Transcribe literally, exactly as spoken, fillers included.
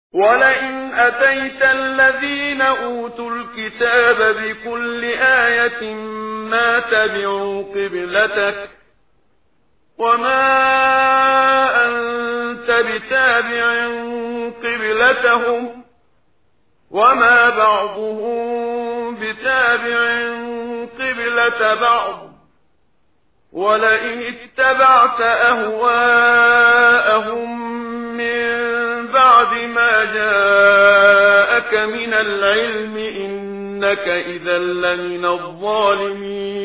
ولئن أتيت الذين أوتوا الكتاب بكل آية ما تبعوا قبلتك وما أنت بتابع قبلتهم وما بعضهم بتابع قبلة بعض ولئن اتبعت أهواءهم من بعد ما جاءك من العلم إنك إذا لمن الظالمين